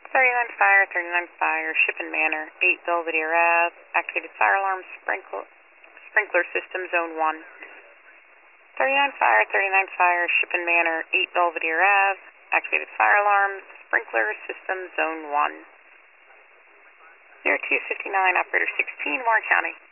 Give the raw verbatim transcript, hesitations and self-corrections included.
thirty-nine Fire, thirty-nine Fire, Ship and Manor, eight Belvedere Ave, activated fire alarm, sprinkler, sprinkler system, zone one. thirty-nine Fire, thirty-nine Fire, Ship and Manor, eight Belvedere Ave, activated fire alarm, sprinkler system, zone one. zero two fifty-nine, operator sixteen, Warren County.